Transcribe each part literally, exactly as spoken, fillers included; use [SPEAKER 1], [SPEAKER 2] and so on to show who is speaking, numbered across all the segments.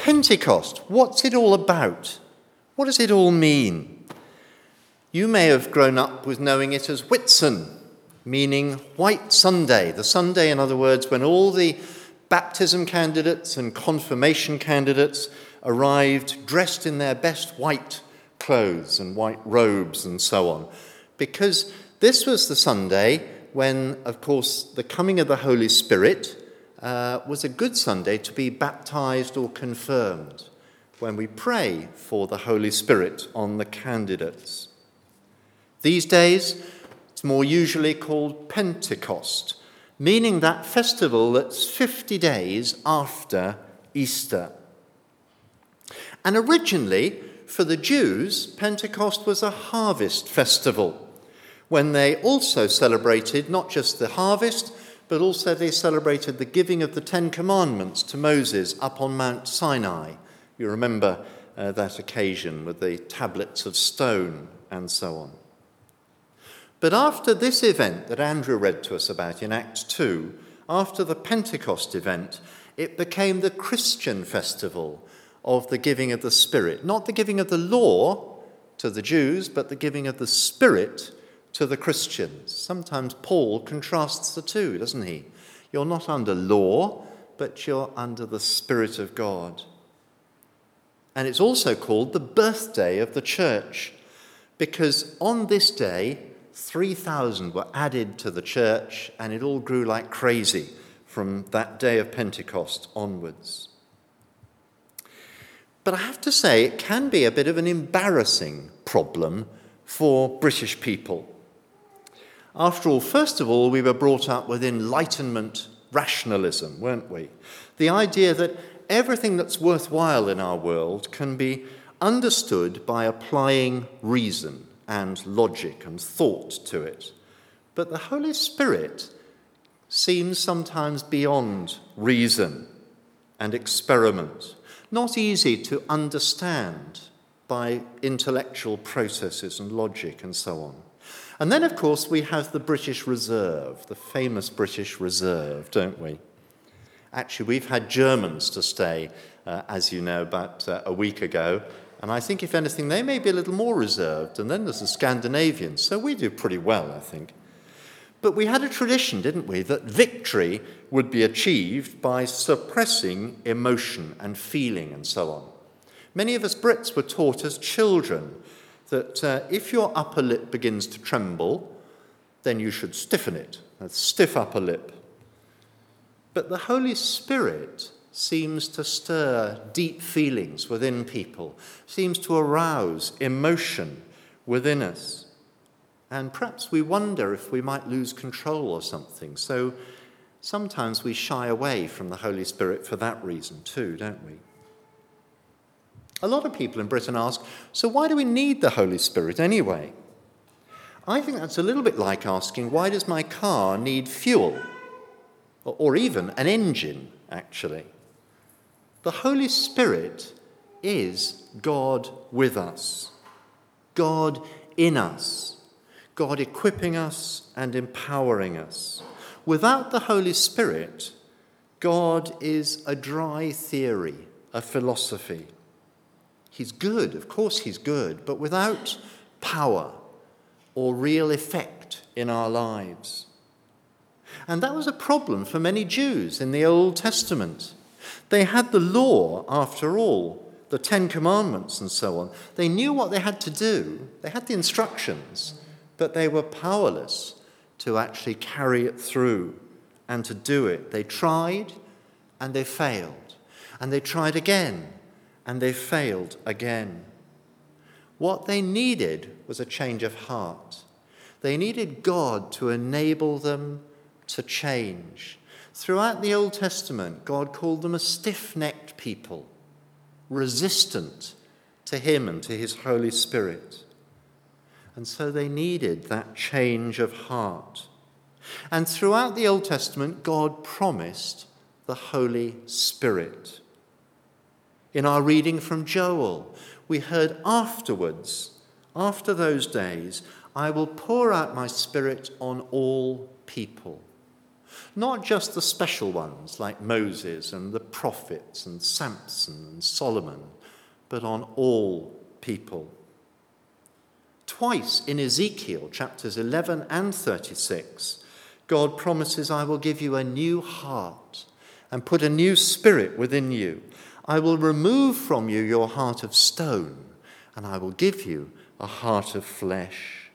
[SPEAKER 1] Pentecost, what's it all about? What does it all mean? You may have grown up with knowing it as Whitsun, meaning White Sunday. The Sunday, in other words, when all the baptism candidates and confirmation candidates arrived dressed in their best white clothes and white robes and so on. Because this was the Sunday when, of course, the coming of the Holy Spirit uh, was a good Sunday to be baptized or confirmed, when we pray for the Holy Spirit on the candidates. These days, it's more usually called Pentecost, meaning that festival that's fifty days after Easter. And originally, for the Jews, Pentecost was a harvest festival, when they also celebrated not just the harvest, but also they celebrated the giving of the Ten Commandments to Moses up on Mount Sinai. You remember uh, that occasion with the tablets of stone and so on. But after this event that Andrew read to us about in Acts two, after the Pentecost event, it became the Christian festival of the giving of the Spirit. Not the giving of the law to the Jews, but the giving of the Spirit to the Christians. Sometimes Paul contrasts the two, doesn't he? You're not under law, but you're under the Spirit of God. And it's also called the birthday of the church, because on this day, three thousand were added to the church, and it all grew like crazy from that day of Pentecost onwards. But I have to say, it can be a bit of an embarrassing problem for British people. After all, first of all, we were brought up with Enlightenment rationalism, weren't we? The idea that everything that's worthwhile in our world can be understood by applying reason and logic and thought to it. But the Holy Spirit seems sometimes beyond reason and experiment, not easy to understand by intellectual processes and logic and so on. And then, of course, we have the British Reserve, the famous British Reserve, don't we? Actually, we've had Germans to stay, uh, as you know, about uh, a week ago. And I think, if anything, they may be a little more reserved. And then there's the Scandinavians. So we do pretty well, I think. But we had a tradition, didn't we, that victory would be achieved by suppressing emotion and feeling and so on. Many of us Brits were taught as children that uh, if your upper lip begins to tremble, then you should stiffen it. A stiff upper lip. But the Holy Spirit seems to stir deep feelings within people, seems to arouse emotion within us. And perhaps we wonder if we might lose control or something. So sometimes we shy away from the Holy Spirit for that reason too, don't we? A lot of people in Britain ask, so why do we need the Holy Spirit anyway? I think that's a little bit like asking, why does my car need fuel? Or, or even an engine, actually. The Holy Spirit is God with us, God in us, God equipping us and empowering us. Without the Holy Spirit, God is a dry theory, a philosophy. He's good, of course he's good, but without power or real effect in our lives. And that was a problem for many Jews in the Old Testament. They had the law, after all, the Ten Commandments and so on. They knew what they had to do. They had the instructions, but they were powerless to actually carry it through and to do it. They tried and they failed. And they tried again and they failed again. What they needed was a change of heart. They needed God to enable them to change. Throughout the Old Testament, God called them a stiff-necked people, resistant to him and to his Holy Spirit. And so they needed that change of heart. And throughout the Old Testament, God promised the Holy Spirit. In our reading from Joel, we heard afterwards, after those days, I will pour out my Spirit on all people. Not just the special ones like Moses and the prophets and Samson and Solomon, but on all people. Twice in Ezekiel chapters eleven and thirty-six, God promises, I will give you a new heart and put a new spirit within you. I will remove from you your heart of stone, and I will give you a heart of flesh.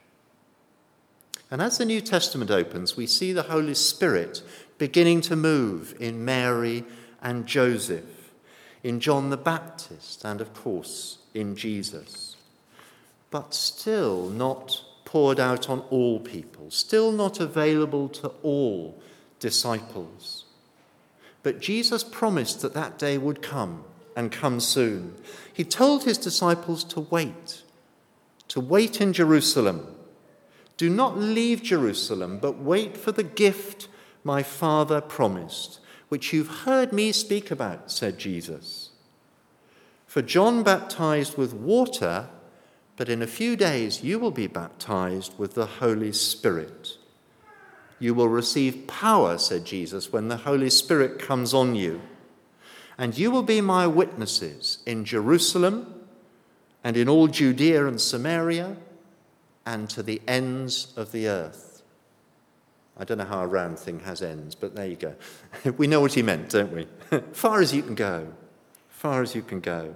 [SPEAKER 1] And as the New Testament opens, we see the Holy Spirit beginning to move in Mary and Joseph, in John the Baptist, and of course in Jesus. But still not poured out on all people, still not available to all disciples. But Jesus promised that that day would come, and come soon. He told his disciples to wait, to wait in Jerusalem. Do not leave Jerusalem, but wait for the gift my Father promised, which you've heard me speak about, said Jesus. For John baptized with water, but in a few days you will be baptized with the Holy Spirit. You will receive power, said Jesus, when the Holy Spirit comes on you. And you will be my witnesses in Jerusalem and in all Judea and Samaria and to the ends of the earth. I don't know how a round thing has ends, but there you go. We know what he meant, don't we? Far as you can go. Far as you can go.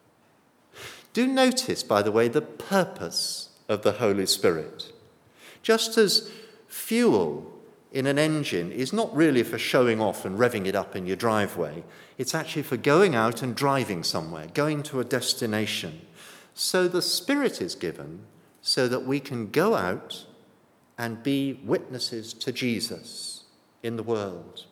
[SPEAKER 1] Do notice, by the way, the purpose of the Holy Spirit. Just as fuel in an engine is not really for showing off and revving it up in your driveway. It's actually for going out and driving somewhere, going to a destination. So the Spirit is given so that we can go out and be witnesses to Jesus in the world.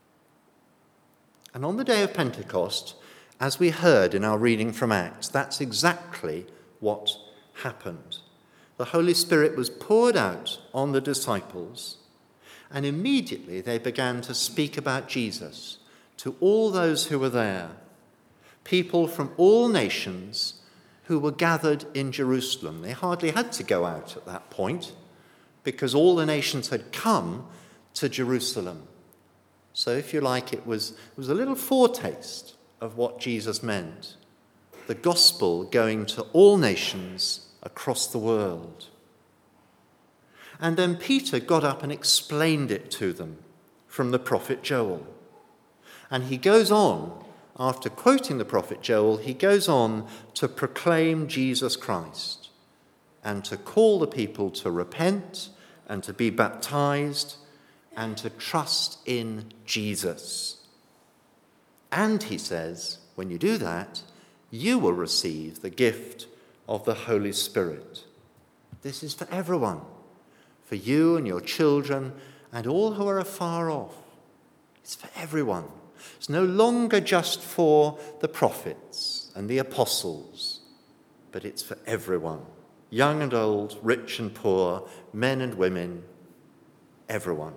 [SPEAKER 1] And on the day of Pentecost, as we heard in our reading from Acts, that's exactly what happened. The Holy Spirit was poured out on the disciples, and immediately they began to speak about Jesus to all those who were there, people from all nations who were gathered in Jerusalem. They hardly had to go out at that point because all the nations had come to Jerusalem. So if you like, it was, it was a little foretaste of what Jesus meant. The gospel going to all nations across the world. And then Peter got up and explained it to them from the prophet Joel. And he goes on, after quoting the prophet Joel, he goes on to proclaim Jesus Christ and to call the people to repent and to be baptized and to trust in Jesus. And he says, when you do that, you will receive the gift of the Holy Spirit. This is for everyone. For you and your children and all who are afar off. It's for everyone. It's no longer just for the prophets and the apostles, but it's for everyone. Young and old, rich and poor, men and women, everyone.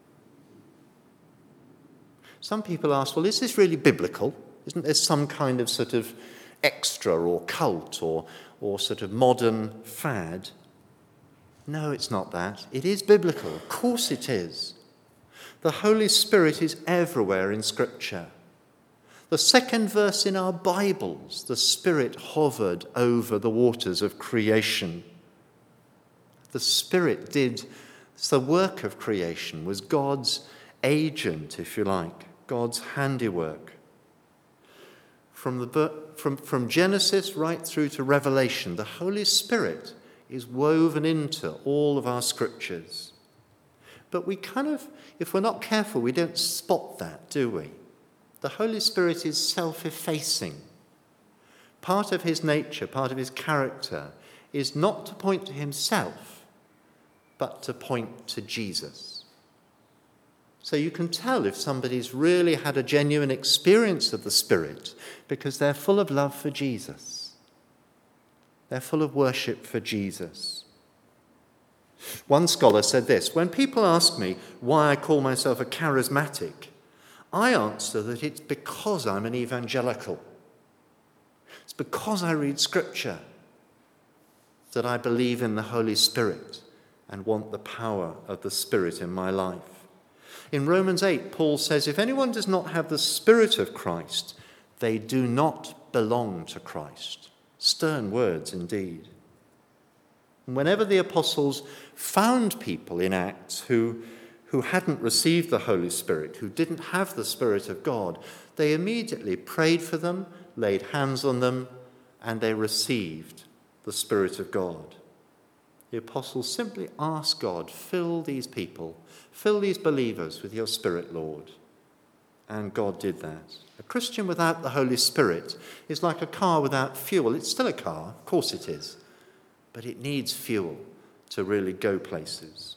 [SPEAKER 1] Some people ask, well, is this really biblical? Isn't there some kind of sort of extra or cult or, or sort of modern fad? No, it's not that. It is biblical. Of course it is. The Holy Spirit is everywhere in Scripture. The second verse in our Bibles, the Spirit hovered over the waters of creation. The Spirit did the work of creation, was God's agent, if you like, God's handiwork. From, the, from, from Genesis right through to Revelation, the Holy Spirit is woven into all of our scriptures. But we kind of, if we're not careful, we don't spot that, do we? The Holy Spirit is self-effacing. Part of his nature, part of his character, is not to point to himself, but to point to Jesus. So you can tell if somebody's really had a genuine experience of the Spirit because they're full of love for Jesus. They're full of worship for Jesus. One scholar said this, when people ask me why I call myself a charismatic, I answer that it's because I'm an evangelical. It's because I read Scripture that I believe in the Holy Spirit and want the power of the Spirit in my life. In Romans eight, Paul says, if anyone does not have the Spirit of Christ, they do not belong to Christ. Stern words indeed. And whenever the apostles found people in Acts who, who hadn't received the Holy Spirit, who didn't have the Spirit of God, they immediately prayed for them, laid hands on them, and they received the Spirit of God. The apostles simply asked God, fill these people, fill these believers with your Spirit, Lord. And God did that. A Christian without the Holy Spirit is like a car without fuel. It's still a car, of course it is, but it needs fuel to really go places.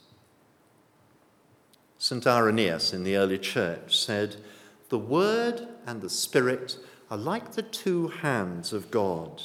[SPEAKER 1] Saint Irenaeus in the early church said, the Word and the Spirit are like the two hands of God.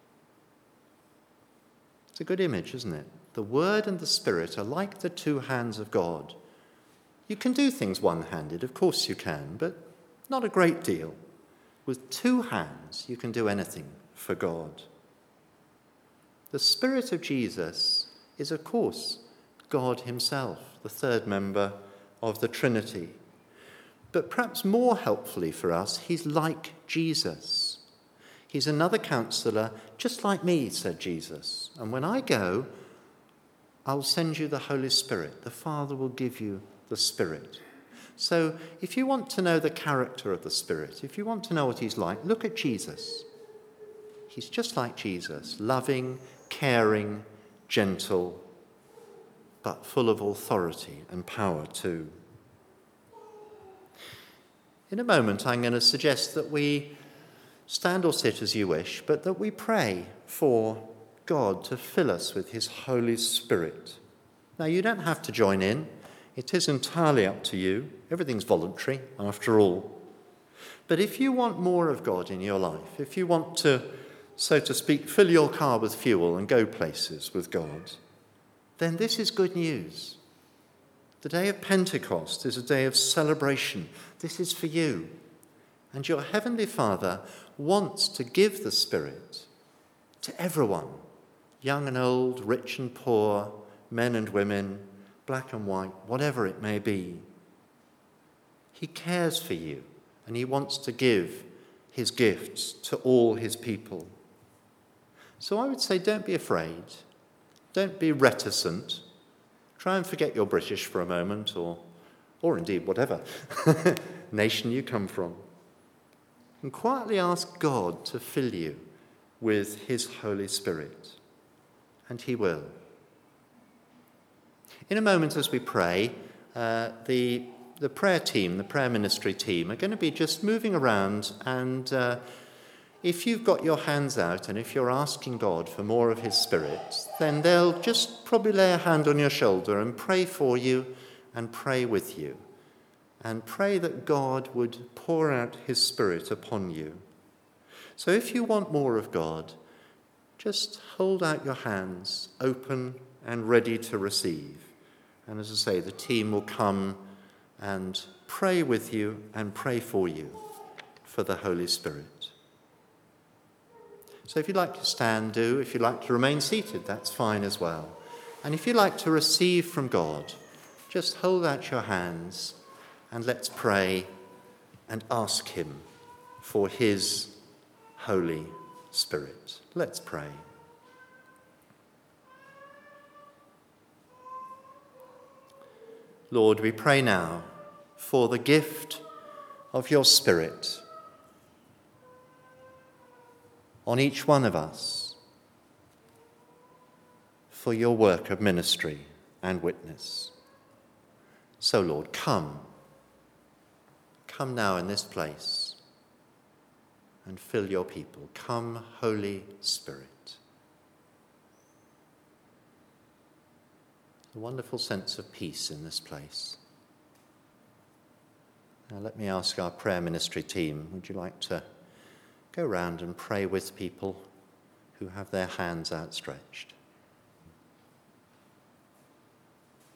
[SPEAKER 1] It's a good image, isn't it? The Word and the Spirit are like the two hands of God. You can do things one-handed, of course you can, but not a great deal. With two hands, you can do anything for God. The Spirit of Jesus is, of course, God himself, the third member of the Trinity. But perhaps more helpfully for us, he's like Jesus. He's another counselor, just like me, said Jesus. And when I go, I'll send you the Holy Spirit. The Father will give you the Spirit. So if you want to know the character of the Spirit, if you want to know what he's like, look at Jesus. He's just like Jesus, loving, caring, gentle, but full of authority and power too. In a moment, I'm going to suggest that we stand or sit as you wish, but that we pray for God to fill us with his Holy Spirit. Now, you don't have to join in. It is entirely up to you. Everything's voluntary, after all. But if you want more of God in your life, if you want to, so to speak, fill your car with fuel and go places with God, then this is good news. The day of Pentecost is a day of celebration. This is for you. And your Heavenly Father wants to give the Spirit to everyone, young and old, rich and poor, men and women, black and white, whatever it may be. He cares for you, and he wants to give his gifts to all his people. So I would say don't be afraid. Don't be reticent. Try and forget you're British for a moment, or, or indeed whatever nation you come from. And quietly ask God to fill you with his Holy Spirit. And he will. In a moment as we pray, uh, the, the prayer team, the prayer ministry team, are going to be just moving around, and uh, if you've got your hands out and if you're asking God for more of his Spirit, then they'll just probably lay a hand on your shoulder and pray for you and pray with you, and pray that God would pour out his Spirit upon you. So if you want more of God, just hold out your hands, open and ready to receive. And as I say, the team will come and pray with you and pray for you for the Holy Spirit. So if you'd like to stand, do. If you'd like to remain seated, that's fine as well. And if you'd like to receive from God, just hold out your hands and let's pray and ask him for his Holy Spirit. Let's pray. Lord, we pray now for the gift of your Spirit on each one of us, for your work of ministry and witness. So, Lord, come. Come now in this place and fill your people. Come, Holy Spirit. A wonderful sense of peace in this place. Now let me ask our prayer ministry team, would you like to go round and pray with people who have their hands outstretched?